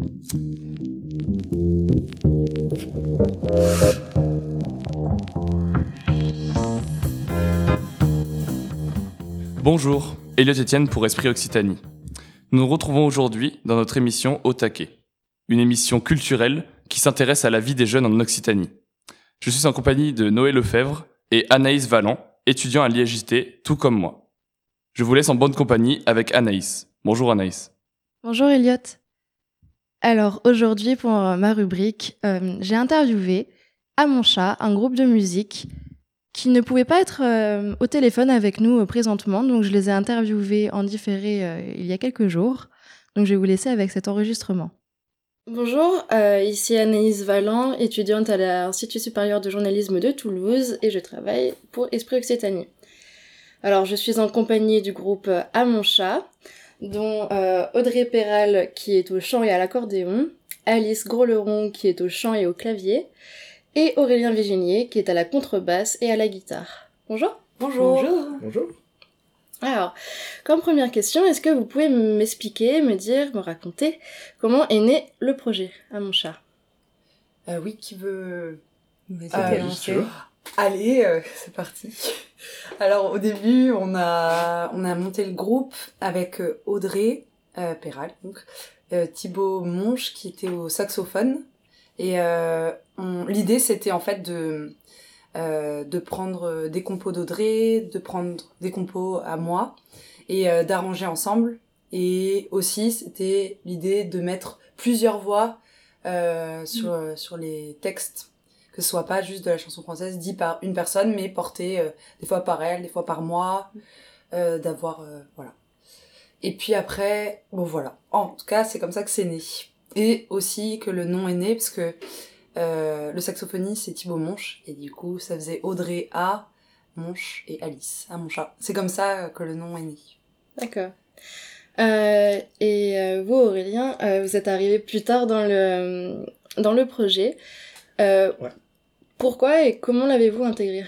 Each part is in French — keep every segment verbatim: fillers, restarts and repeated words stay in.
Bonjour, Elliot Etienne pour Esprit Occitanie. Nous nous retrouvons aujourd'hui dans notre émission Au Taquet, une émission culturelle qui s'intéresse à la vie des jeunes en Occitanie. Je suis en compagnie de Noé Lefebvre et Anaïs Valland, étudiants à l'I A J T, tout comme moi. Je vous laisse en bonne compagnie avec Anaïs. Bonjour Anaïs. Bonjour Elliot. Alors aujourd'hui pour ma rubrique, euh, j'ai interviewé À mon chat, un groupe de musique qui ne pouvait pas être euh, au téléphone avec nous euh, présentement, donc je les ai interviewés en différé euh, il y a quelques jours. Donc je vais vous laisser avec cet enregistrement. Bonjour, euh, ici Anaïs Valland, étudiante à l'Institut supérieur de journalisme de Toulouse et je travaille pour Esprit Occitanie. Alors je suis en compagnie du groupe À mon chat, dont euh, Audrey Perral qui est au chant et à l'accordéon, Alice Grosleron qui est au chant et au clavier, et Aurélien Viginier qui est à la contrebasse et à la guitare. Bonjour. Bonjour. Bonjour. Bonjour. Alors, comme première question, est-ce que vous pouvez m'expliquer, me dire, me raconter comment est né le projet À mon chat? euh, Oui, qui veut... Euh, Allez, euh, c'est parti. Alors au début, on a on a monté le groupe avec euh, Audrey euh, Perral, donc euh, Thibaut Monge qui était au saxophone et euh, on, l'idée c'était en fait de euh, de prendre des compos d'Audrey, de prendre des compos à moi et euh, d'arranger ensemble. Et aussi c'était l'idée de mettre plusieurs voix euh, sur mmh. sur les textes, que ce soit pas juste de la chanson française dit par une personne, mais portée euh, des fois par elle, des fois par moi, euh, d'avoir... Euh, voilà. Et puis après, bon voilà. En tout cas, c'est comme ça que c'est né. Et aussi que le nom est né, parce que euh, le saxophoniste, c'est Thibaut Monge, et du coup, ça faisait Audrey A, Monge et Alice, à mon chat. C'est comme ça que le nom est né. D'accord. Euh, et euh, vous, Aurélien, euh, vous êtes arrivé plus tard dans le, dans le projet. Euh, ouais. Pourquoi et comment l'avez-vous intégré?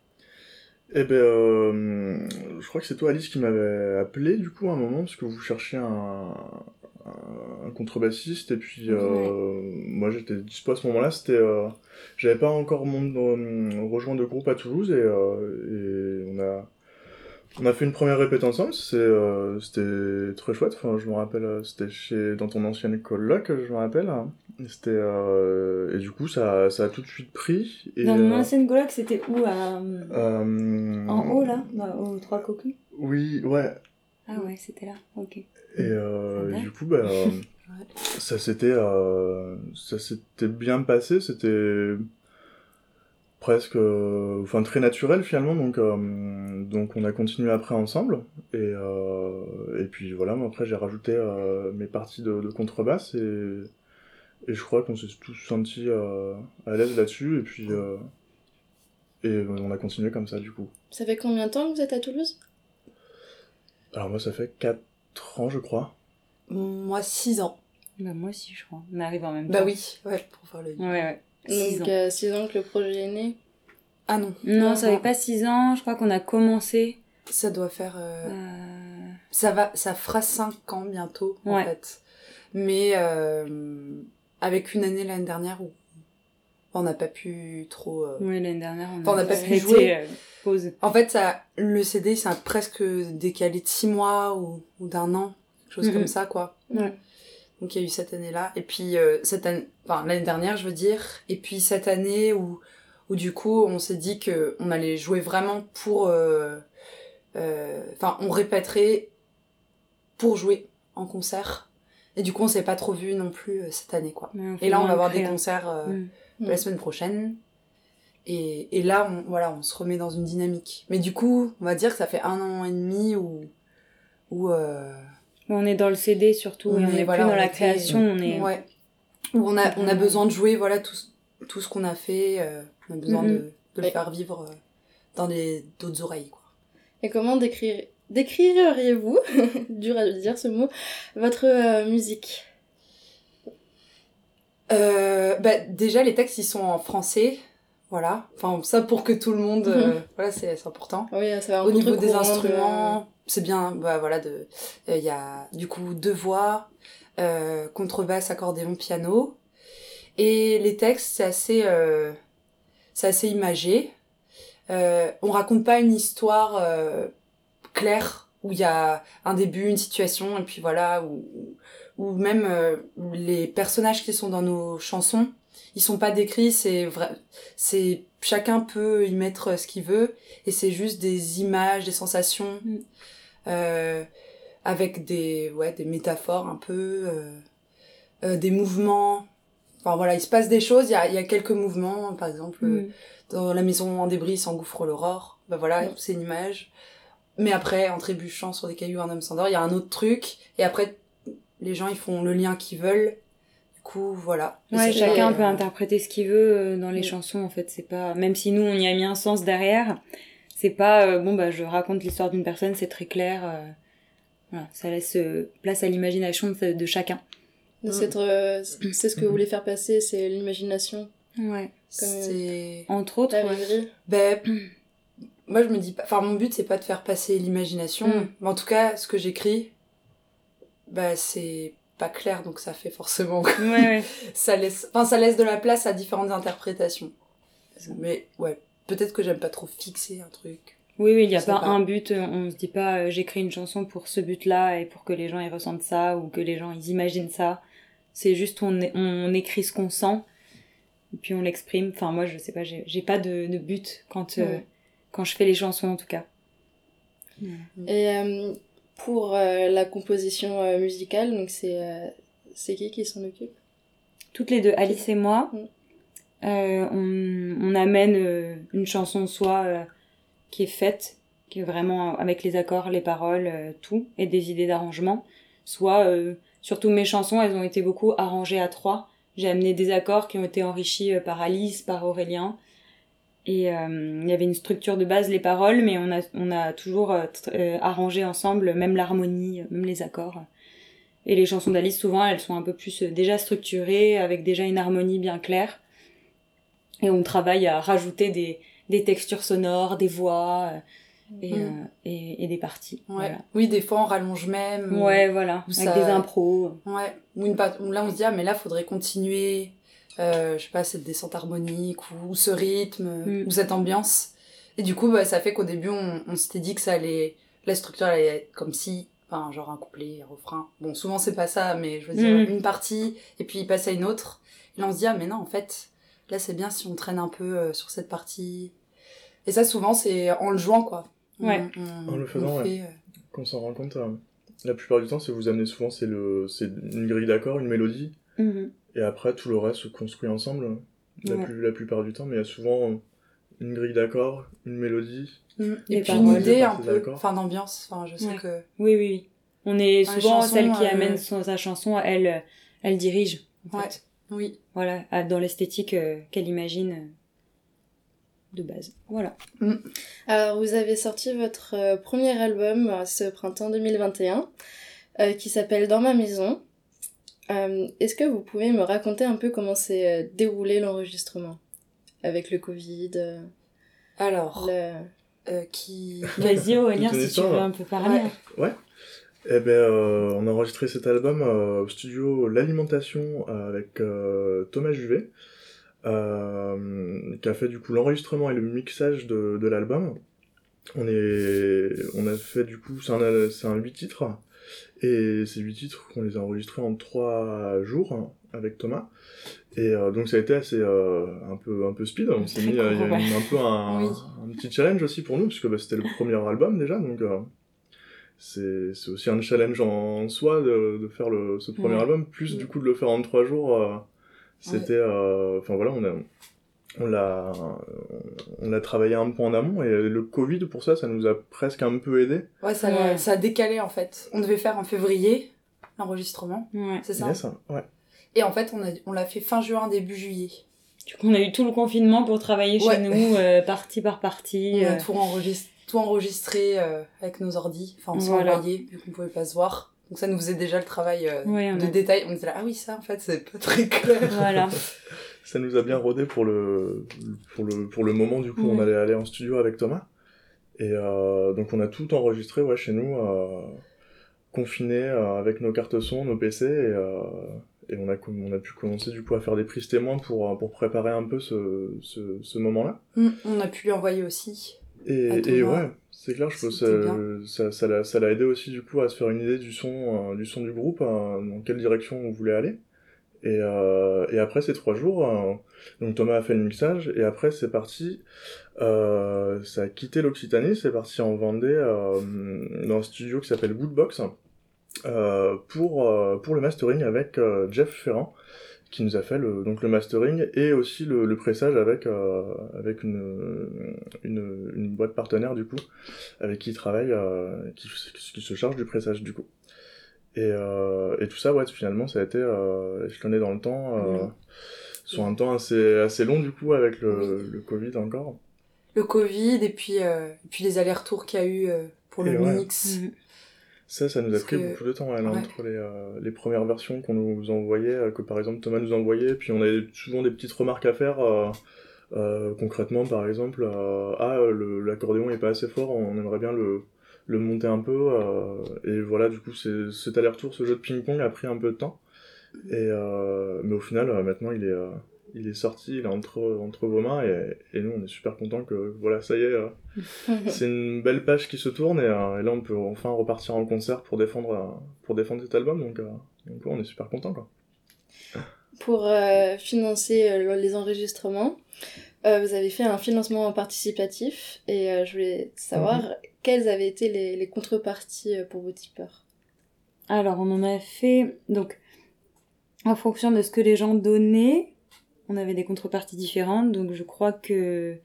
Eh ben, euh, je crois que c'est toi, Alice, qui m'avait appelé, du coup, à un moment, parce que vous cherchiez un, un, un contrebassiste, et puis, euh, ouais. moi, j'étais dispo à ce moment-là, c'était, euh, j'avais pas encore mon, euh, rejoint de groupe à Toulouse, et, euh, et on a, on a fait une première répète ensemble, c'est, euh, c'était très chouette, enfin, je me rappelle, c'était chez, dans ton ancienne coloc, je me rappelle, hein. C'était euh, et du coup ça ça a tout de suite pris et dans mon euh, ancienne coloc, c'était où à euh, en haut là, aux Trois Cocus? Oui, ouais. Ah ouais, c'était là. OK. Et euh, du coup bah euh, ouais. ça s'était euh, ça s'était bien passé, c'était presque euh, enfin très naturel finalement, donc euh, donc on a continué après ensemble et euh, et puis voilà, moi après j'ai rajouté euh, mes parties de, de contrebasse et Et je crois qu'on s'est tous sentis euh, à l'aise là-dessus, et puis euh, et on a continué comme ça, du coup. Ça fait combien de temps que vous êtes à Toulouse? Alors moi, ça fait quatre ans, je crois. Moi, six ans. Bah moi aussi, je crois. On arrive en même temps. Bah oui, ouais, pour faire le... Ouais, ouais. six Donc, ans. six euh, ans que le projet est né? Ah non. Non, non ça fait pas six ans, je crois qu'on a commencé... Ça doit faire... Euh... Euh... Ça va, ça fera cinq ans bientôt, ouais. en fait. Mais... Euh... avec une année l'année dernière où on n'a pas pu trop... Euh... Oui, l'année dernière, on enfin, on n'a pas pu été, jouer. Euh, pause. En fait, ça, le C D, ça a presque décalé de six mois ou, ou d'un an, quelque chose mm-hmm. comme ça, quoi. Ouais. Donc, il y a eu cette année-là. Et puis, euh, cette année... Enfin, l'année dernière, je veux dire. Et puis, cette année où, où du coup, on s'est dit qu'on allait jouer vraiment pour... Euh... Euh... Enfin, on répéterait pour jouer en concert. Et du coup, on s'est pas trop vu non plus euh, cette année, quoi. Et là, on va avoir des concerts euh, mmh. la semaine prochaine. Et, et là, on, voilà, on se remet dans une dynamique. Mais du coup, on va dire que ça fait un an et demi où... où euh, on est dans le C D surtout, on et on est, est voilà, plus dans la était, création. On est... Ouais. Où on a, on a besoin de jouer, voilà, tout, tout ce qu'on a fait. Euh, on a besoin mmh. de, de le ouais. faire vivre euh, dans les, d'autres oreilles, quoi. Et comment décrire... Décririez-vous, dur à dire ce mot, votre euh, musique? euh, bah, Déjà, les textes, ils sont en français, voilà. Enfin, ça pour que tout le monde... Euh, voilà, c'est, c'est important. Oui, ça va. Au niveau des instruments, de... c'est bien, bah, voilà, il de, euh, y a du coup deux voix, euh, contrebasse, accordéon, piano. Et les textes, c'est assez, euh, c'est assez imagé. Euh, on raconte pas une histoire euh, claire où il y a un début, une situation, et puis voilà, ou ou même euh, les personnages qui sont dans nos chansons, ils sont pas décrits, c'est vrai, c'est chacun peut y mettre ce qu'il veut, et c'est juste des images, des sensations, mm. euh, avec des ouais des métaphores un peu, euh, euh, des mouvements. Enfin voilà, il se passe des choses, il y a, il y a quelques mouvements, par exemple, mm. euh, dans la maison en débris s'engouffre l'aurore, ben voilà, mm. c'est une image. Mais après, en trébuchant sur des cailloux, un homme s'endort, il y a un autre truc, et après, les gens, ils font le lien qu'ils veulent. Du coup, voilà. Ouais, chacun euh... peut interpréter ce qu'il veut dans les mm. chansons, en fait. C'est pas, même si nous, on y a mis un sens derrière, c'est pas, euh, bon, bah, je raconte l'histoire d'une personne, c'est très clair. Euh... Voilà, ça laisse euh, place à l'imagination de, de chacun. Mm. C'est, euh, c'est ce que vous voulez faire passer, c'est l'imagination. Ouais. Comme c'est... Entre autres, ouais. Ben, moi, je me dis pas... Enfin, mon but, c'est pas de faire passer l'imagination. Mm. Mais en tout cas, ce que j'écris, bah, c'est pas clair, donc ça fait forcément... Ouais, ouais. ça laisse... Enfin, ça laisse de la place à différentes interprétations. Mais, ouais, peut-être que j'aime pas trop fixer un truc. Oui, oui, il y a pas, pas un but. On se dit pas, euh, j'écris une chanson pour ce but-là et pour que les gens y ressentent ça ou que les gens ils imaginent ça. C'est juste, on, on écrit ce qu'on sent et puis on l'exprime. Enfin, moi, je sais pas, j'ai, j'ai pas de, de but quand, euh, ouais. quand je fais les chansons, en tout cas. Ouais. Et euh, pour euh, la composition euh, musicale, donc c'est, euh, c'est qui qui s'en occupe ? Toutes les deux, Alice et moi. Mm. Euh, on, on amène euh, une chanson soit euh, qui est faite, qui est vraiment avec les accords, les paroles, euh, tout, et des idées d'arrangement. Soit, euh, surtout mes chansons, elles ont été beaucoup arrangées à trois. J'ai amené des accords qui ont été enrichis euh, par Alice, par Aurélien. Et euh, il y avait une structure de base, les paroles, mais on a, on a toujours euh, euh, arrangé ensemble, même l'harmonie, même les accords. Et les chansons d'Alice, souvent, elles sont un peu plus euh, déjà structurées, avec déjà une harmonie bien claire. Et on travaille à rajouter des, des textures sonores, des voix euh, et, mmh. euh, et, et des parties. Ouais. Voilà. Oui, des fois on rallonge même. Ouais, ou, voilà, avec ça... des impros. Ouais, ou une part... là on se dit, ah mais là faudrait continuer, euh, je sais pas, cette descente harmonique, ou, ou ce rythme, mmh. ou cette ambiance. Et du coup, bah, ça fait qu'au début on, on s'était dit que ça allait, la structure allait être comme si, enfin genre un couplet, un refrain. Bon, souvent c'est pas ça, mais je veux dire mmh. une partie, et puis il passe à une autre. Et là on se dit, ah mais non, en fait... Là, c'est bien si on traîne un peu euh, sur cette partie. Et ça, souvent, c'est en le jouant, quoi. Ouais. On, on, en le faisant, ouais. Fait, euh... Quand on s'en rend compte, euh, la plupart du temps, c'est vous amenez souvent, c'est, le, c'est une grille d'accords, une mélodie. Mm-hmm. Et après, tout le reste se construit ensemble, la, ouais. plus, la plupart du temps. Mais il y a souvent une grille d'accords, une mélodie. Mm. Et, et puis une idée un peu, enfin d'ambiance. Enfin, je sais ouais. que... Oui, oui, oui. On est souvent chansons, celle qui euh... amène son, sa chanson, elle, elle dirige, en ouais. fait. Oui. Voilà, dans l'esthétique euh, qu'elle imagine euh, de base. Voilà. Mm. Alors, vous avez sorti votre euh, premier album euh, ce printemps deux mille vingt et un, euh, qui s'appelle Dans ma maison. Euh, est-ce que vous pouvez me raconter un peu comment s'est euh, déroulé l'enregistrement avec le Covid euh, Alors, le... euh, qui... Vas-y Aurélien, si tu veux un peu parler. Ouais. ouais. Eh ben, euh, on a enregistré cet album euh, au studio L'Alimentation euh, avec euh, Thomas Juvet, euh, qui a fait du coup l'enregistrement et le mixage de, de l'album. On est, on a fait du coup, c'est un, c'est un huit titres, et ces huit titres, on les a enregistrés en trois jours hein, avec Thomas. Et euh, donc ça a été assez euh, un peu un peu speed. On s'est mis, il y a eu un peu un, oui. un petit challenge aussi pour nous, parce que bah, c'était le premier album déjà, donc. Euh, C'est, c'est aussi un challenge en soi de, de faire le, ce premier ouais. album, plus ouais. du coup de le faire en trois jours. Euh, c'était, enfin ouais. euh, voilà, on a, on l'a, on l'a travaillé un peu en amont et le Covid pour ça, ça nous a presque un peu aidé. Ouais, ça, ouais. ça a décalé en fait. On devait faire en février l'enregistrement, ouais. c'est ça. C'est ça, ouais. Et en fait, on a, on l'a fait fin juin, début juillet. Du coup, on a eu tout le confinement pour travailler ouais. chez nous, euh, partie par partie. On a euh... tout enregistré. tout enregistré euh, avec nos ordis, enfin on s'est voilà. envoyé vu qu'on pouvait pas se voir, donc ça nous faisait déjà le travail euh, ouais, de a... détail, on était là, ah oui ça en fait c'est pas très clair. Voilà. Ça nous a bien rodé pour le, pour le, pour le moment, du coup ouais. on allait aller en studio avec Thomas, et euh, donc on a tout enregistré ouais, chez nous, euh, confinés euh, avec nos cartes son, nos P C, et, euh, et on, a, on a pu commencer du coup à faire des prises témoins pour, pour préparer un peu ce, ce, ce moment-là. Mmh, on a pu lui envoyer aussi. Et, et ouais, c'est clair, je pense que ça, ça, l'a, ça l'a aidé aussi du coup à se faire une idée du son, euh, du son du groupe, euh, dans quelle direction on voulait aller. Et, euh, et après ces trois jours, euh, donc Thomas a fait le mixage, et après c'est parti, euh, ça a quitté l'Occitanie, c'est parti en Vendée, euh, dans un studio qui s'appelle Woodbox, euh, pour, euh, pour le mastering avec euh, Jeff Ferrand, qui nous a fait le, donc le mastering et aussi le, le pressage avec, euh, avec une, une, une boîte partenaire du coup, avec qui il travaille, euh, qui, qui se charge du pressage du coup. Et, euh, et tout ça, ouais, finalement, ça a été euh, échelonné dans le temps, euh, mmh. sur un temps assez, assez long du coup, avec le, oui. le Covid encore. Le Covid, et puis, euh, et puis les allers-retours qu'il y a eu euh, pour et le ouais. mix. Mmh. Ça, ça nous a Parce pris que... beaucoup de temps, ouais, là, ouais. entre les, euh, les premières versions qu'on nous envoyait, euh, que par exemple Thomas nous envoyait, puis on avait souvent des petites remarques à faire, euh, euh, concrètement par exemple, euh, ah, le, l'accordéon est pas assez fort, on aimerait bien le, le monter un peu, euh, et voilà, du coup, c'est, cet aller-retour, ce jeu de ping-pong a pris un peu de temps, et, euh, mais au final, euh, maintenant, il est... Euh, il est sorti, il est entre, entre vos mains, et, et nous, on est super contents que, voilà, ça y est, euh, c'est une belle page qui se tourne, et, euh, et là, on peut enfin repartir en concert pour défendre, euh, pour défendre cet album, donc, euh, donc ouais, on est super contents, quoi. Pour euh, financer euh, les enregistrements, euh, vous avez fait un financement participatif, et euh, je voulais savoir mm-hmm. quelles avaient été les, les contreparties pour vos tipeurs. Alors, on en a fait, donc, en fonction de ce que les gens donnaient, on avait des contreparties différentes, donc je crois que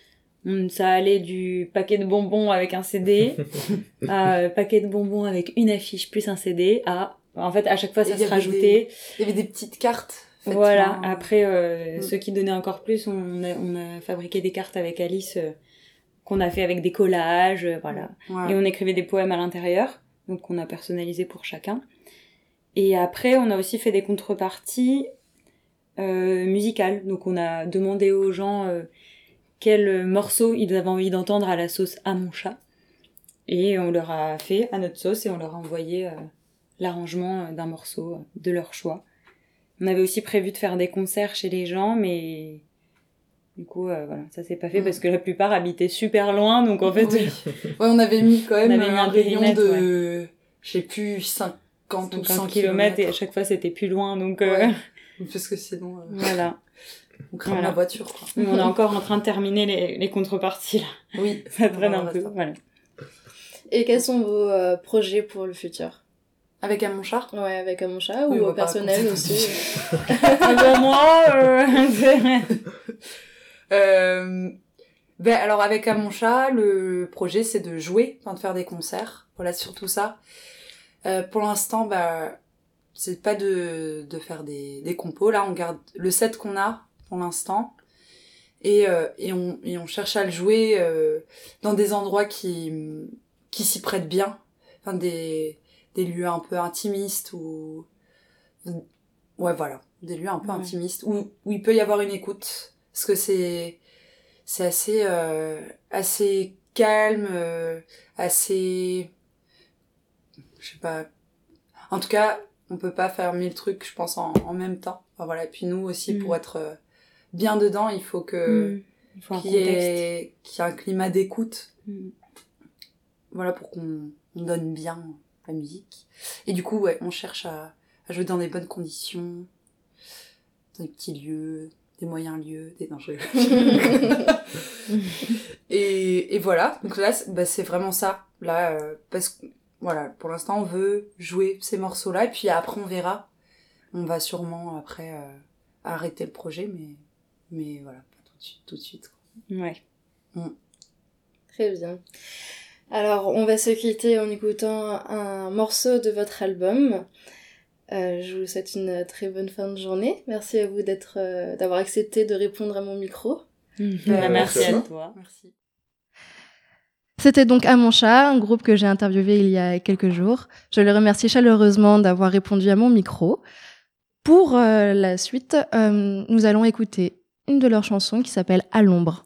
ça allait du paquet de bonbons avec un C D à euh, paquet de bonbons avec une affiche plus un C D à... En fait, à chaque fois, ça se rajoutait. Des... Il y avait des petites cartes. Voilà. Hein. Après, euh, mm. ceux qui donnaient encore plus, on a, on a fabriqué des cartes avec Alice euh, qu'on a fait avec des collages, euh, voilà. Ouais. Et on écrivait des poèmes à l'intérieur, donc on a personnalisé pour chacun. Et après, on a aussi fait des contreparties Euh, musicale. Donc on a demandé aux gens euh, quel morceau ils avaient envie d'entendre à la sauce à mon chat, et on leur a fait à notre sauce et on leur a envoyé euh, l'arrangement d'un morceau de leur choix. On avait aussi prévu de faire des concerts chez les gens, mais du coup euh, voilà, ça s'est pas fait mmh. parce que la plupart habitaient super loin, donc en fait oui. ouais, on avait mis quand même on avait mis un, un rayon de ouais. je sais plus cinquante ou cent kilomètres, et à chaque fois c'était plus loin, donc euh... ouais. Parce que sinon, euh, voilà. on crame voilà. la voiture, quoi. Mais on est encore en train de terminer les, les contreparties, là. Oui. Ça traîne un peu, voilà. Et quels sont vos euh, projets pour le futur ? Avec un mon chat ? Ouais, avec un mon chat, oui, ou au personnel aussi. Pour moi, euh... euh... Ben, alors, avec un mon chat, le projet, c'est de jouer, enfin, de faire des concerts. Voilà, surtout ça. Euh, pour l'instant, bah... c'est pas de, de faire des, des compos. Là, on garde le set qu'on a pour l'instant. Et, euh, et, on, et on cherche à le jouer euh, dans des endroits qui, qui s'y prêtent bien. Enfin, des, des lieux un peu intimistes ou... Ouais, voilà. Des lieux un peu ouais. intimistes où, où il peut y avoir une écoute. Parce que c'est, c'est assez, euh, assez calme, euh, assez... Je sais pas... En tout cas... on peut pas faire mille trucs, je pense, en, en même temps. Enfin, voilà. Et puis nous aussi, mmh. pour être euh, bien dedans, il faut que mmh. il faut qu'il y ait qu'il y ait un climat d'écoute. Mmh. Voilà, pour qu'on on donne bien la musique. Et du coup, ouais, on cherche à, à jouer dans des bonnes conditions, dans des petits lieux, des moyens lieux, des dangers. et, et voilà. Donc là, c'est, bah, c'est vraiment ça. Là, euh, parce que voilà, pour l'instant, on veut jouer ces morceaux-là, et puis après, on verra. On va sûrement, après, euh, arrêter le projet, mais, mais voilà, pas tout de suite. Tout de suite quoi. Ouais. Mm. Très bien. Alors, on va se quitter en écoutant un morceau de votre album. Euh, je vous souhaite une très bonne fin de journée. Merci à vous d'être, euh, d'avoir accepté de répondre à mon micro. Mmh. Euh, merci, merci à toi. Merci. C'était donc À mon chat, un groupe que j'ai interviewé il y a quelques jours. Je le remercie chaleureusement d'avoir répondu à mon micro. Pour euh, la suite, euh, nous allons écouter une de leurs chansons qui s'appelle À l'ombre.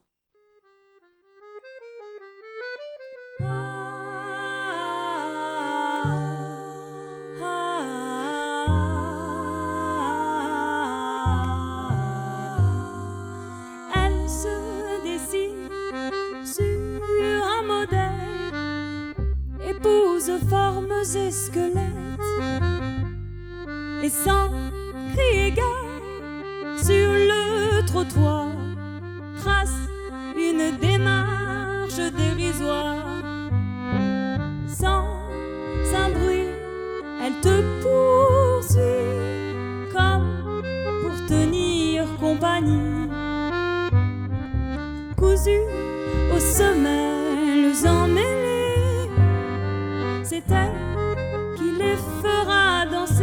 et sans crier gare sur le trottoir trace une démarche dérisoire. Sans un bruit, elle te poursuit comme pour tenir compagnie. Cousu aux semelles emmêlées, c'est elle qui les fera danser.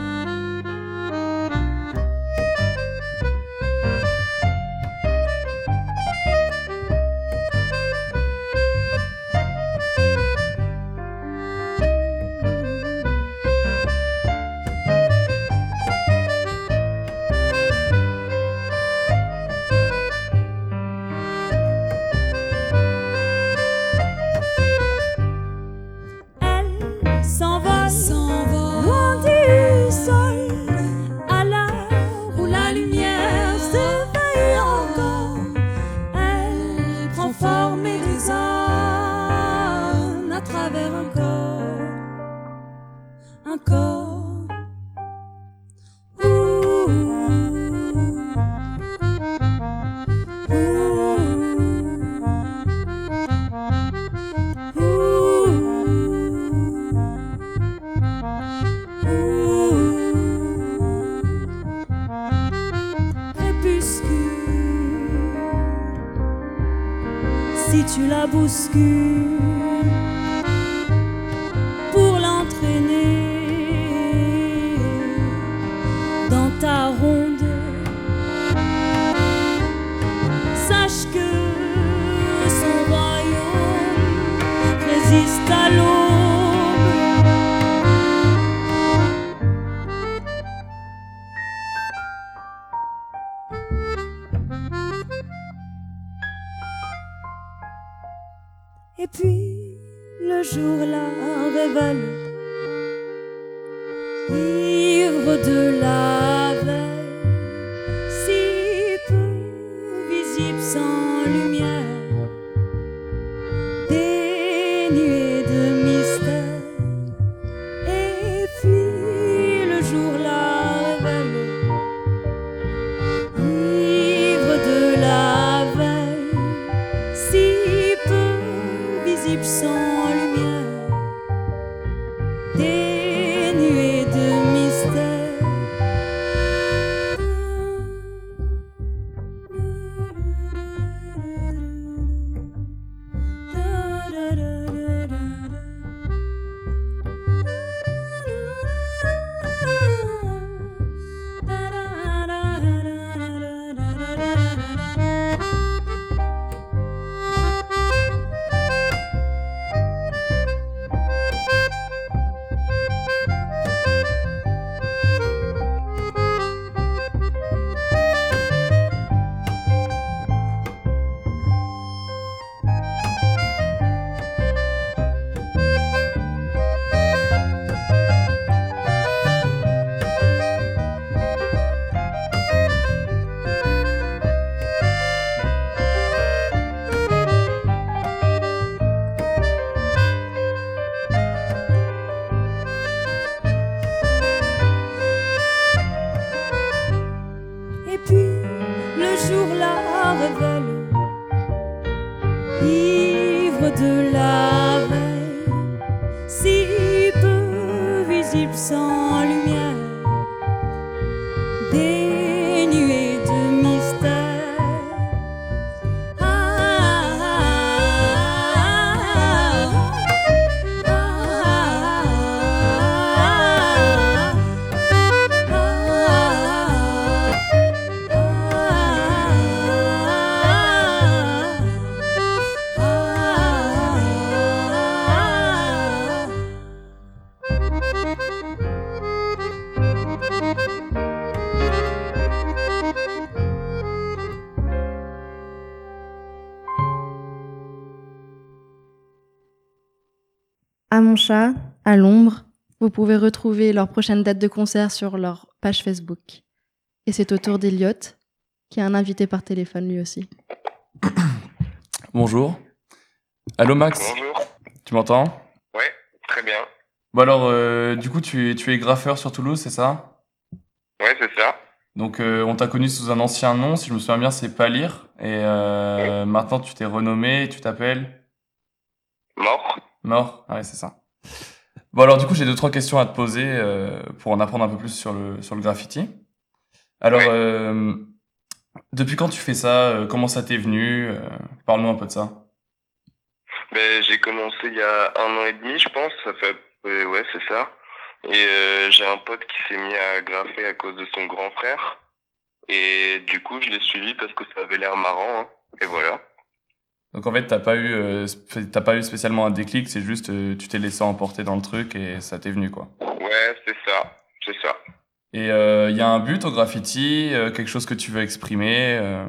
Si tu la bouscules pour l'entraîner dans ta ronde, sache que son royaume résiste à l'aube. Et puis le jour la révèle, ivre de la veille, si peu visible sans lumière, dénuée de mystère. Et puis le jour la révèle, ivre de la veille, si peu visible sans lumière, dénuée de mystère. Et puis le jour la révèle, ivre de la veille, si peu visible sans lumière, dénuée de mystère. Ah, ah, ah, ah, À mon chat, à l'ombre, vous pouvez retrouver leur prochaine date de concert sur leur page Facebook. Et c'est au tour d'Eliott, qui a un invité par téléphone lui aussi. Bonjour. Allô Max. Bonjour. Tu m'entends? Ouais, très bien. Bon alors, euh, du coup, tu es, tu es graffeur sur Toulouse, c'est ça? Ouais, c'est ça. Donc euh, on t'a connu sous un ancien nom, si je me souviens bien, c'est Palir. Et euh, maintenant tu t'es renommé et tu t'appelles Mort. Mort. Ah ouais, c'est ça. Bon alors du coup j'ai deux trois questions à te poser euh, pour en apprendre un peu plus sur le sur le graffiti. Alors Ouais. euh, depuis quand tu fais ça euh, Comment ça t'est venu euh, Parle-nous un peu de ça. Ben, j'ai commencé il y a un an et demi, je pense. Ça fait, euh, ouais, c'est ça. Et euh, j'ai un pote qui s'est mis à graffer à cause de son grand frère. Et du coup, je l'ai suivi parce que ça avait l'air marrant. Hein. Et voilà. Donc en fait t'as pas eu euh, sp- t'as pas eu spécialement un déclic, c'est juste euh, tu t'es laissé emporter dans le truc et ça t'est venu quoi. Ouais, c'est ça. C'est ça. Et il euh, y a un but au graffiti, euh, quelque chose que tu veux exprimer euh...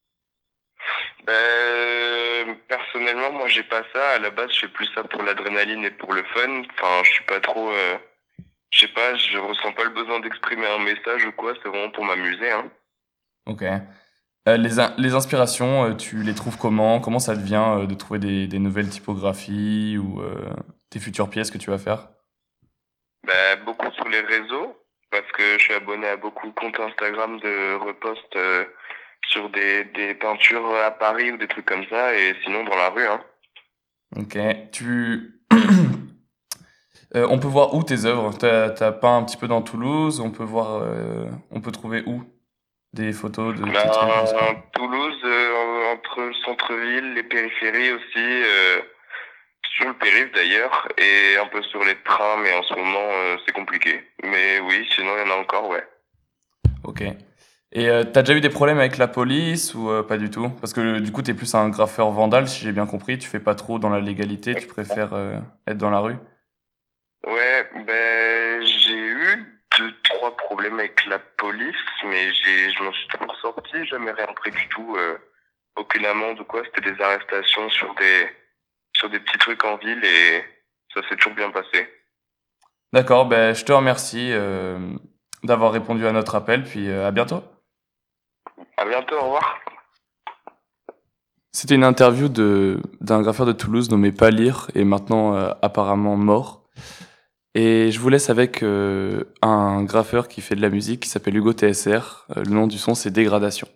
Ben, personnellement, moi, j'ai pas ça. À la base, je fais plus ça pour l'adrénaline et pour le fun. Enfin, je suis pas trop... Euh... Je sais pas, je ressens pas le besoin d'exprimer un message ou quoi. C'est vraiment pour m'amuser, hein. Ok. Euh, les, in- les inspirations, euh, tu les trouves comment? Comment ça te vient euh, de trouver des, des nouvelles typographies ou euh, tes futures pièces que tu vas faire? Ben, beaucoup sur les réseaux. Parce que je suis abonné à beaucoup de comptes Instagram de repost euh, sur des, des peintures à Paris ou des trucs comme ça. Et sinon, dans la rue, hein. Ok. Tu... Euh, on peut voir où tes œuvres? T'as, t'as peint un petit peu dans Toulouse, on peut voir... euh, on peut trouver où? Des photos de tes Ben, trucs, je sais pas. Toulouse, euh, entre le centre-ville, les périphéries aussi, euh, sur le périph' d'ailleurs, et un peu sur les trams, mais en ce moment, euh, c'est compliqué. Mais oui, sinon, il y en a encore, ouais. Ok. Et euh, t'as déjà eu des problèmes avec la police ou euh, pas du tout? Parce que euh, du coup, t'es plus un graffeur vandale, si j'ai bien compris. Tu fais pas trop dans la légalité, tu préfères euh, être dans la rue. Ouais, ben, j'ai eu deux, trois problèmes avec la police, mais j'ai, je m'en suis toujours sorti, jamais rien pris du tout, euh, aucune amende ou quoi, c'était des arrestations sur des, sur des petits trucs en ville et ça s'est toujours bien passé. D'accord, ben je te remercie euh, d'avoir répondu à notre appel, puis euh, à bientôt. À bientôt, au revoir. C'était une interview de d'un graffeur de Toulouse nommé Palir et maintenant euh, apparemment mort. Et je vous laisse avec euh, un graffeur qui fait de la musique qui s'appelle Hugo T S R. Euh, le nom du son c'est Dégradation.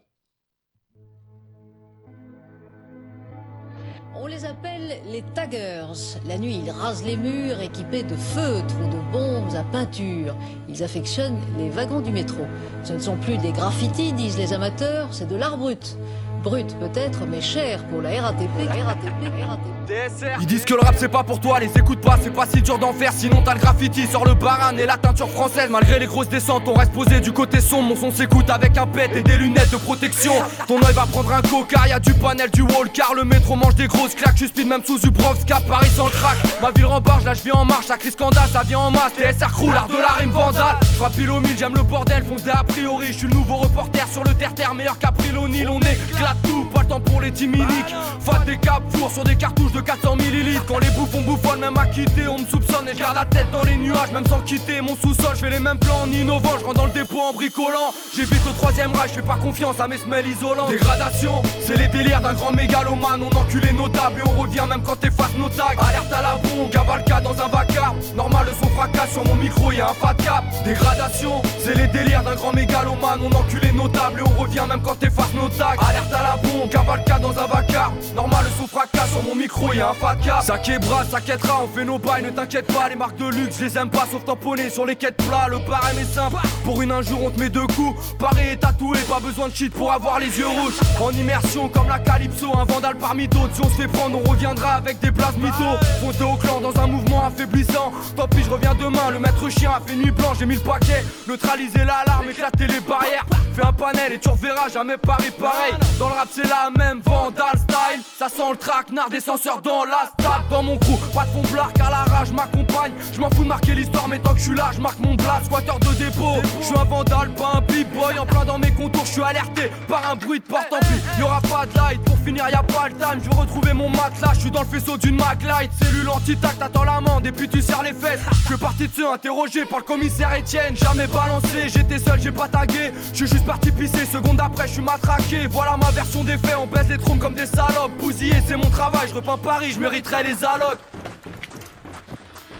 On les appelle les taggers. La nuit, ils rasent les murs équipés de feutres ou de bombes à peinture. Ils affectionnent les wagons du métro. Ce ne sont plus des graffitis, disent les amateurs, c'est de l'art brut. Brut peut-être, mais cher pour la R A T P. La R A T P, R A T P. Ils disent que le rap c'est pas pour toi, les écoute pas, c'est pas si dur d'en faire, sinon t'as le graffiti sur le baran et la teinture française. Malgré les grosses descentes, on reste posé du côté sombre, mon son s'écoute avec un pet et des lunettes de protection. Ton œil va prendre un coca, y'a du panel, du wall, car le métro mange des grosses claques. Je speed même sous du Bronx, cap Paris sans le crack. Ma ville rembarge, là je vis en marche, la crise scandale, ça vient en masse. T S R crew, l'art de la rime vandale. J'frappe pile au mille, j'aime le bordel, fondé a priori. Je suis le nouveau reporter sur le terre-terre, meilleur qu'April O'Neil. On éclate tout, pas le temps pour les timiniques. Fat des caps, four sur des cartouches de quatre cents millilitres. Quand les bouffons bouffonnent, même à quitter, on me soupçonne et je garde la tête dans les nuages, même sans quitter mon sous-sol. Je fais les mêmes plans en innovant, je rentre dans le dépôt en bricolant. J'évite au troisième rage, je fais pas confiance à mes semelles isolantes. Dégradation, c'est les délires d'un grand mégalomane. On enculé nos tables et on revient même quand t'effaces nos tags. Alerte à la bombe, cavalcade dans un vacarme. Normal, le son fracasse sur mon micro, y'a un fat cap. Dégradation, c'est les délires d'un grand mégalomane. On enculé nos tables et on revient même quand t'effaces nos tags. Alerte à la bombe, cavalcade dans un vacarme. Normal, le son fracasse sur mon micro, y'a un fat cap. Ça québra, ça quêtera, on fait nos bails, ne t'inquiète pas. Les marques de luxe, je les aime pas, sauf tamponner sur les quêtes plats. Le barème est simple, pour une injure on te met deux coups. Pareil et tatoué, pas besoin de cheat pour avoir les yeux rouges. En immersion comme la Calypso, un vandale parmi d'autres. Si on se fait prendre, on reviendra avec des places mythos. Fonté au clan dans un mouvement affaiblissant. Tant pis, je reviens demain, le maître chien a fait nuit blanche. J'ai mis le paquet, neutraliser l'alarme, éclater les barrières. Fais un panel et tu reverras jamais Paris pareil. Dans le rap c'est la même, vandale style. Ça sent le traquenard des censeurs dans la stade. Dans mon crew, pas de fond blar car la rage m'accompagne. Je m'en fous de marquer l'histoire mais tant que je suis là je marque mon blast. Squatter de dépôt, je suis un vandale pas un big boy. En plein dans mes contours je suis alerté par un bruit de porte en plus. Y'aura pas de light, pour finir y'a pas le time. Je veux retrouver mon matelas, je suis dans le faisceau d'une Maglite. Cellule anti-tac, t'attends l'amende et puis tu serres les fesses. Je fais partie de ceux interrogés par le commissaire Etienne. Jamais balancé, j'étais seul, j'ai pas tagué. Je suis juste parti pisser, seconde après je suis matraqué. Voilà ma version des faits, on baisse les trompes comme des salopes. Bousiller c'est mon travail, je repeins Paris, je mériterais les allocs.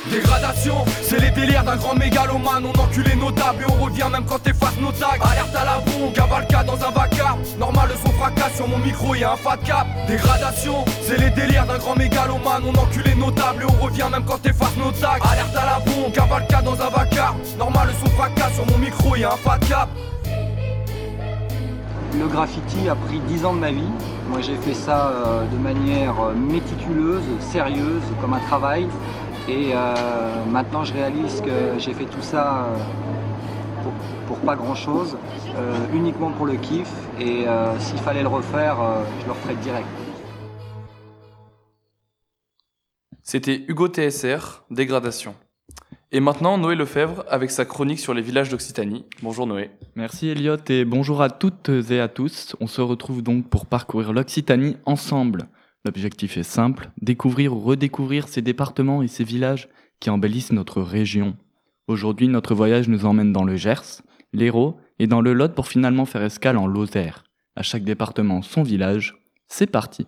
Dégradation, c'est les délires d'un grand mégalomane. On encule les notables et on revient même quand t'effaces nos tags. Alerte à la bombe, cavalcade dans un vacarme. Normal le son fracasse, sur mon micro y'a un fat cap. Dégradation, c'est les délires d'un grand mégalomane. On encule les notables et on revient même quand t'effaces nos tags. Alerte à la bombe, cavalcade dans un vacarme. Normal le son fracasse, sur mon micro y'a un fat cap. Le graffiti a pris dix ans de ma vie. Moi j'ai fait ça euh, de manière méticuleuse, sérieuse, comme un travail. Et euh, maintenant je réalise que j'ai fait tout ça euh, pour, pour pas grand chose, euh, uniquement pour le kiff. Et euh, s'il fallait le refaire, euh, je le referais direct. C'était Hugo T S R, Dégradation. Et maintenant, Noé Lefebvre avec sa chronique sur les villages d'Occitanie. Bonjour Noé. Merci Elliot et bonjour à toutes et à tous. On se retrouve donc pour parcourir l'Occitanie ensemble. L'objectif est simple, découvrir ou redécouvrir ces départements et ces villages qui embellissent notre région. Aujourd'hui, notre voyage nous emmène dans le Gers, l'Hérault et dans le Lot pour finalement faire escale en Lozère. À chaque département, son village. C'est parti.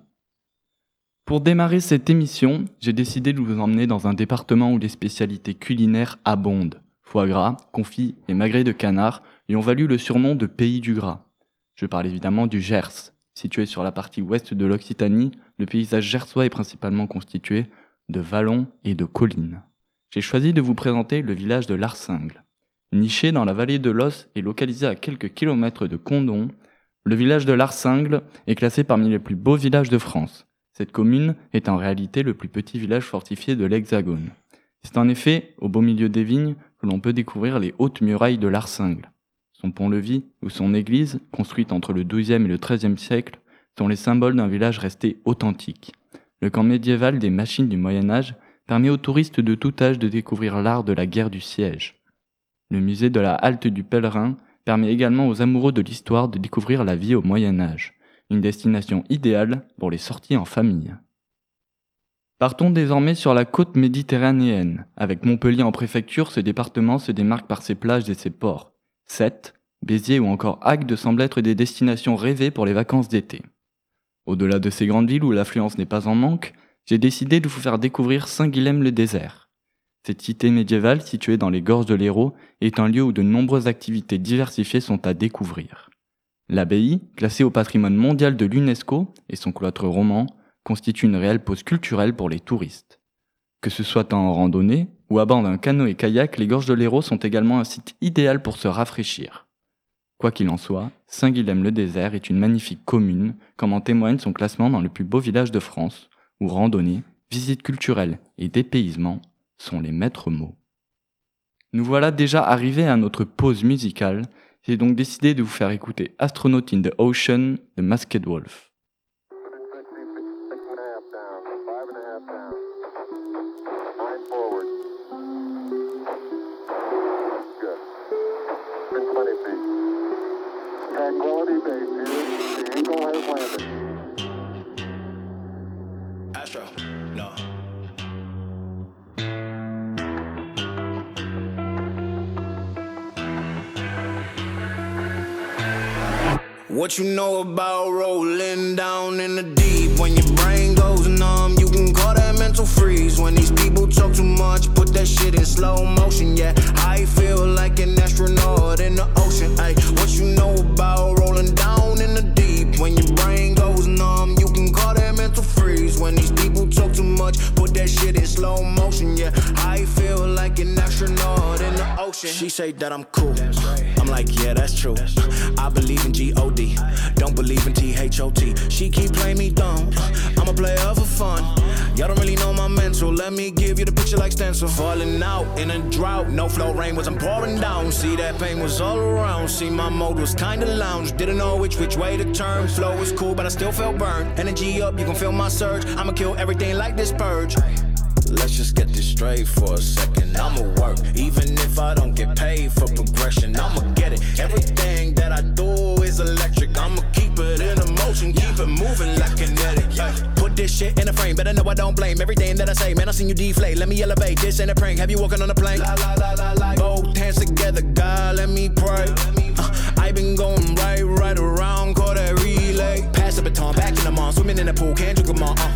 Pour démarrer cette émission, j'ai décidé de vous emmener dans un département où les spécialités culinaires abondent. Foie gras, confit et magret de canard lui ont valu le surnom de pays du gras. Je parle évidemment du Gers. Situé sur la partie ouest de l'Occitanie, le paysage gersois est principalement constitué de vallons et de collines. J'ai choisi de vous présenter le village de Larcingle. Niché dans la vallée de l'Osse et localisé à quelques kilomètres de Condom, le village de Larcingle est classé parmi les plus beaux villages de France. Cette commune est en réalité le plus petit village fortifié de l'Hexagone. C'est en effet au beau milieu des vignes que l'on peut découvrir les hautes murailles de Larcingle. Son pont-levis ou son église, construite entre le douzième et le treizième siècle, sont les symboles d'un village resté authentique. Le camp médiéval des machines du Moyen-Âge permet aux touristes de tout âge de découvrir l'art de la guerre du siège. Le musée de la halte du Pèlerin permet également aux amoureux de l'histoire de découvrir la vie au Moyen-Âge. Une destination idéale pour les sorties en famille. Partons désormais sur la côte méditerranéenne. Avec Montpellier en préfecture, ce département se démarque par ses plages et ses ports. Sète, Béziers ou encore Agde semblent être des destinations rêvées pour les vacances d'été. Au-delà de ces grandes villes où l'affluence n'est pas en manque, j'ai décidé de vous faire découvrir Saint-Guilhem-le-Désert. Cette cité médiévale située dans les gorges de l'Hérault est un lieu où de nombreuses activités diversifiées sont à découvrir. L'abbaye, classée au patrimoine mondial de l'UNESCO, et son cloître roman, constituent une réelle pause culturelle pour les touristes. Que ce soit en randonnée ou à bord d'un canoë-kayak, les gorges de l'Hérault sont également un site idéal pour se rafraîchir. Quoi qu'il en soit, Saint-Guilhem-le-Désert est une magnifique commune, comme en témoigne son classement dans le plus beau village de France, où randonnée, visite culturelle et dépaysement sont les maîtres mots. Nous voilà déjà arrivés à notre pause musicale. J'ai donc décidé de vous faire écouter Astronaut in the Ocean de Masked Wolf. Astro, no. What you know about rolling down in the deep? When your brain goes numb, you can call that mental freeze. When these people talk too much, put that shit in slow motion. Yeah, I feel like an astronaut in the ocean. Ay, what you know about rolling down in the deep? When your brain goes numb, you can call that mental freeze. When these people talk too much, put that shit in slow motion. Yeah, I feel like an astronaut in the ocean. She say that I'm cool. I'm like, yeah, that's true. I believe in G O D, don't believe in T H O T. She keep playing me dumb, I'm a player for fun. Y'all don't really know my mental, let me give you the picture like stencil. Falling out in a drought, no flow, rain wasn't pouring down. See that pain was all around, see my mode was kinda lounge. Didn't know which which way to turn, flow was cool but I still felt burned. Energy up, you can feel my surge, I'ma kill everything like this purge. Let's just get this straight for a second. I'ma work, even if I don't get paid for progression. I'ma get it. Everything that I do is electric. I'ma keep it in motion, keep it moving like kinetic. Yeah. Put this shit in a frame, better know I don't blame everything that I say. Man, I seen you deflate. Let me elevate. This ain't a prank. Have you walking on a plane? La, la, la, la, la. Both hands together, God, let me pray. Uh, I been going right, right around, call that relay. Pass the baton, back in the mall, swimming in the pool, can't drink them all. Uh. When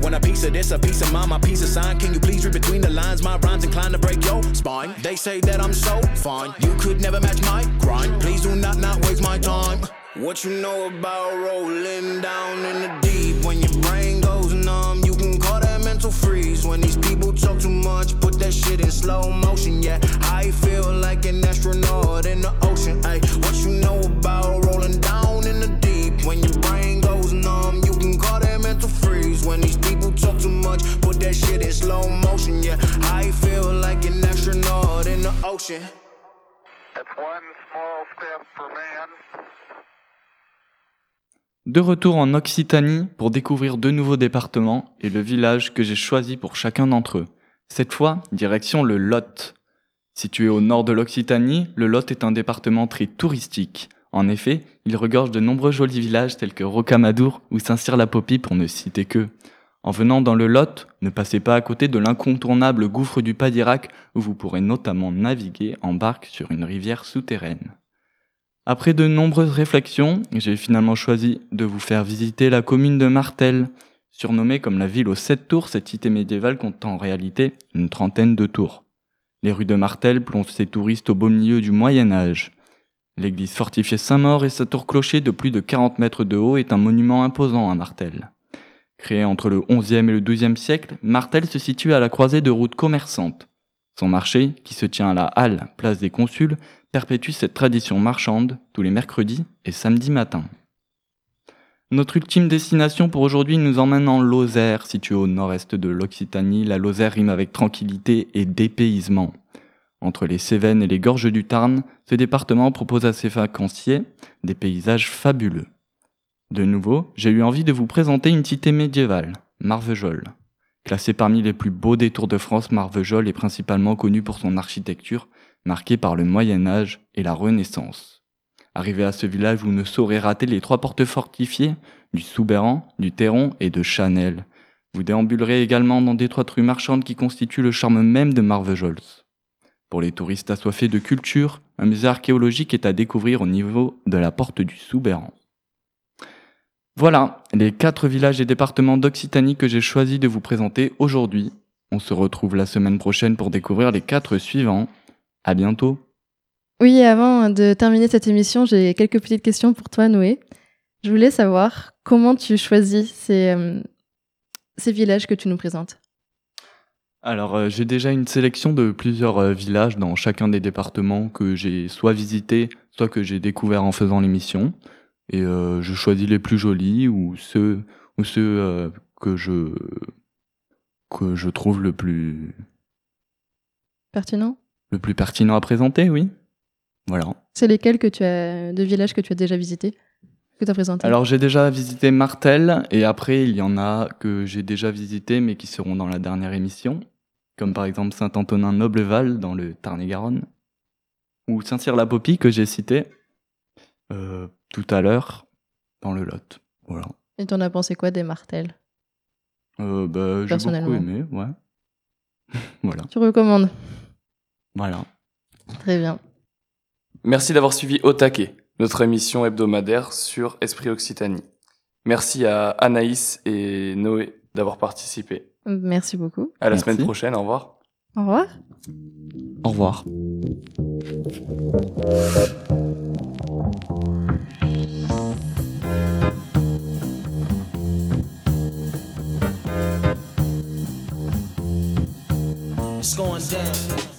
want a piece of this, a piece of mine, my piece of sign. Can you please read between the lines? My rhymes inclined to break your spine. They say that I'm so fine, you could never match my grind. Please do not not waste my time. What you know about rolling down in the deep? When your brain goes numb, you can call that mental freeze. When these people talk too much, put that shit in slow motion. Yeah, I feel like an astronaut in the ocean. Ay, what you know about rolling down in the deep? When your brain goes numb, you can call that mental freeze. When these people talk too much, put that shit in slow motion. Yeah, I feel like an astronaut in the ocean. That's one small step for man. De retour en Occitanie pour découvrir deux nouveaux départements et le village que j'ai choisi pour chacun d'entre eux. Cette fois, direction le Lot. Situé au nord de l'Occitanie, le Lot est un département très touristique. En effet, il regorge de nombreux jolis villages tels que Rocamadour ou Saint-Cyr-la-Popie pour ne citer qu'eux. En venant dans le Lot, ne passez pas à côté de l'incontournable gouffre du Padirac où vous pourrez notamment naviguer en barque sur une rivière souterraine. Après de nombreuses réflexions, j'ai finalement choisi de vous faire visiter la commune de Martel. Surnommée comme la ville aux sept tours, cette cité médiévale compte en réalité une trentaine de tours. Les rues de Martel plongent ses touristes au beau milieu du Moyen-Âge. L'église fortifiée Saint-Maur et sa tour-clocher de plus de quarante mètres de haut est un monument imposant à Martel. Créée entre le onzième et le douzième siècle, Martel se situe à la croisée de routes commerçantes. Son marché, qui se tient à la Halle, place des Consuls, perpétue cette tradition marchande tous les mercredis et samedis matins. Notre ultime destination pour aujourd'hui nous emmène en Lozère, située au nord-est de l'Occitanie. La Lozère rime avec tranquillité et dépaysement. Entre les Cévennes et les gorges du Tarn, ce département propose à ses vacanciers des paysages fabuleux. De nouveau, j'ai eu envie de vous présenter une cité médiévale, Marvejols. Classée parmi les plus beaux détours de France, Marvejols est principalement connue pour son architecture, marquée par le Moyen-Âge et la Renaissance. Arrivé à ce village, vous ne saurez rater les trois portes fortifiées du Soubeyran, du Théron et de Chanel. Vous déambulerez également dans d'étroites rues marchandes qui constituent le charme même de Marvejols. Pour les touristes assoiffés de culture, un musée archéologique est à découvrir au niveau de la porte du Soubeyran. Voilà, les quatre villages et départements d'Occitanie que j'ai choisi de vous présenter aujourd'hui. On se retrouve la semaine prochaine pour découvrir les quatre suivants. À bientôt. Oui, avant de terminer cette émission, j'ai quelques petites questions pour toi, Noé. Je voulais savoir comment tu choisis ces, euh, ces villages que tu nous présentes. Alors, euh, j'ai déjà une sélection de plusieurs euh, villages dans chacun des départements que j'ai soit visités, soit que j'ai découverts en faisant l'émission. Et euh, je choisis les plus jolis ou ceux, ou ceux euh, que, je, que je trouve le plus... Pertinent ? Le plus pertinent à présenter, oui. Voilà. C'est lesquels que tu as, de villages que tu as déjà visités, que tu as présentés ? Alors, j'ai déjà visité Martel, et après, il y en a que j'ai déjà visités, mais qui seront dans la dernière émission, comme par exemple Saint-Antonin-Nobleval, dans le Tarn-et-Garonne, ou Saint-Cyr-la-Popie, que j'ai cité euh, tout à l'heure, dans le Lot. Voilà. Et t'en as pensé quoi des Martel ? euh, bah, J'ai beaucoup aimé, ouais. Voilà. Tu recommandes ? Voilà. Très bien. Merci d'avoir suivi Au Taquet, notre émission hebdomadaire sur Esprit Occitanie. Merci à Anaïs et Noé d'avoir participé. Merci beaucoup. À la Merci. semaine prochaine, au revoir. Au revoir. Au revoir. It's going down.